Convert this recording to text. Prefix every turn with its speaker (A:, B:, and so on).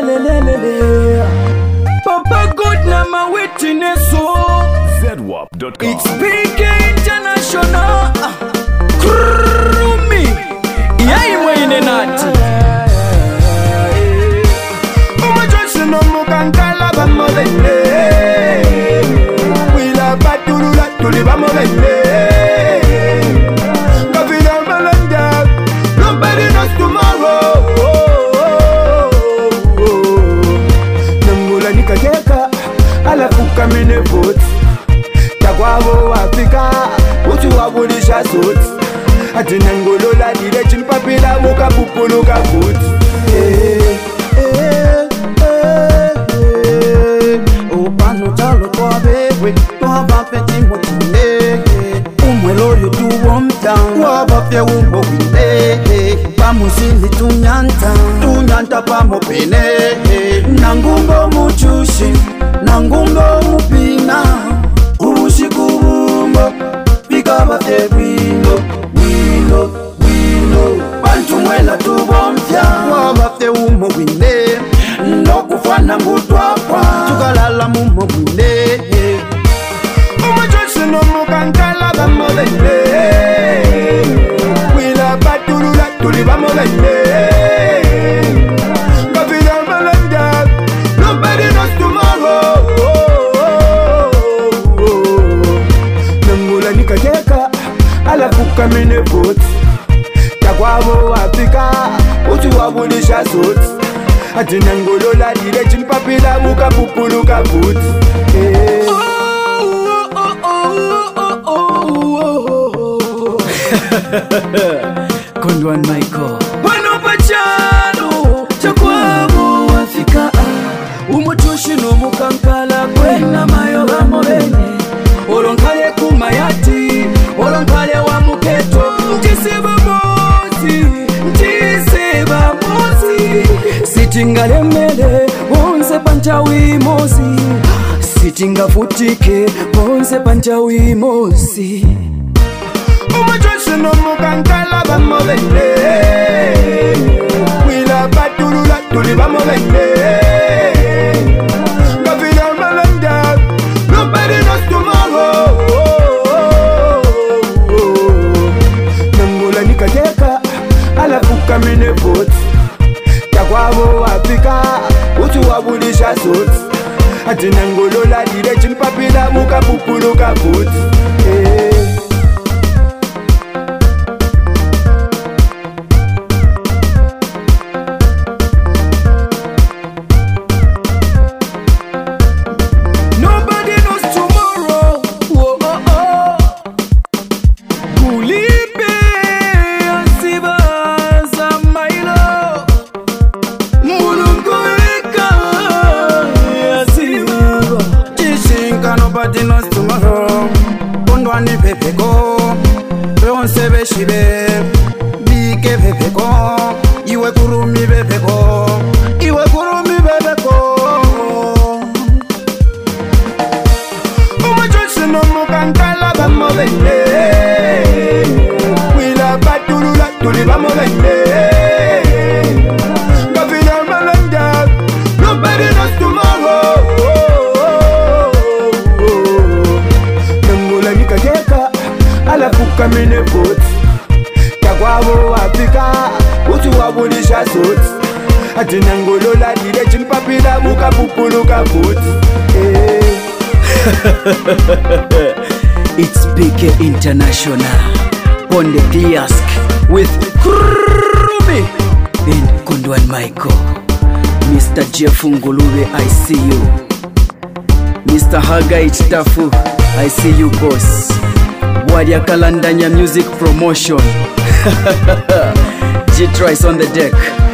A: Papa God na my witness so
B: ZWAP.com.
A: It's big international Krumi Yai mwine nati
C: Umajonsi no mukankala bamolele Wila batulula tuli bamolele Gavila malanda Nobody knows tomorrow Nangula nikajeka Alafuka mine vote Takwabo Afrika Utu wabulisha suit Ati nangolola direchi mpapila muka pupuluka foot
A: Upano talo kwa bewe Kwa bafeti motine Umwelo yutu womta Kwa bafye umbo winde Pamusili tunyanta pamopine Nangumbo muchushi Nangumbo mupina Ubushiku bumbo Fika bafye wino Bantu mwela tubomfya Kwa bafye umbo winde Nokufana ngutwakwa Tukalala mumo winde
C: Umajonsi no mukankala bamolele Wila batulula tuli bamolele Gavila malanda Nobody knows tomorrow Nangula nikajeka Alafuka mine vote Takwabo Afrika Utu wabulisha suit Ati nangolola direchi mpapila muka pupuluka foot
A: Kondwan Michael Wano pachano Chakwabo Afrika Umutushi no mukankala Kwena mayo gamobene Olonkale kumayati Olonkale wa muketo Mtisiba mozi Sitingale mele Onse panchawi mozi Sitinga futike Onse panchawi mozi
C: Umajonsi no mukankala bamolele Wila batulula tuli bamolele Gavila malanda Nobody knows tomorrow Nangula nikajeka Alafuka mine vote Takwabo Afrika Utu wabulisha suit Ati nangolola direchi mpapila muka pupuluka foot
A: Nobody knows tomorrow. Whoa, oh, oh. Kulipe asiba za mailo. Mulungu eka asiba.
C: Chishinga nobody knows tomorrow Kondwani pepeko Leonse beshibe Bike pepeko Iwe kurumi pepeko Iwe kurumi pepeko Umajonsi no mukankala bamolele Wila batulula tuli bamolele Gavila malanda Nobody knows tomorrow Nangula nikajeka Alafuka mine vote Takwabo Afrika Utu wabulisha suit Ati nangolola direchi mpapila muka pupuluka foot
A: It's BK International. Ponde Gliask with Krumi and Kondwan Michael. Mr. Jeff Ngulube, I see you. Mr. Hagai Chitafu, I see you, boss. Wadia Kalandanya Music Promotion. G-Trice on the deck.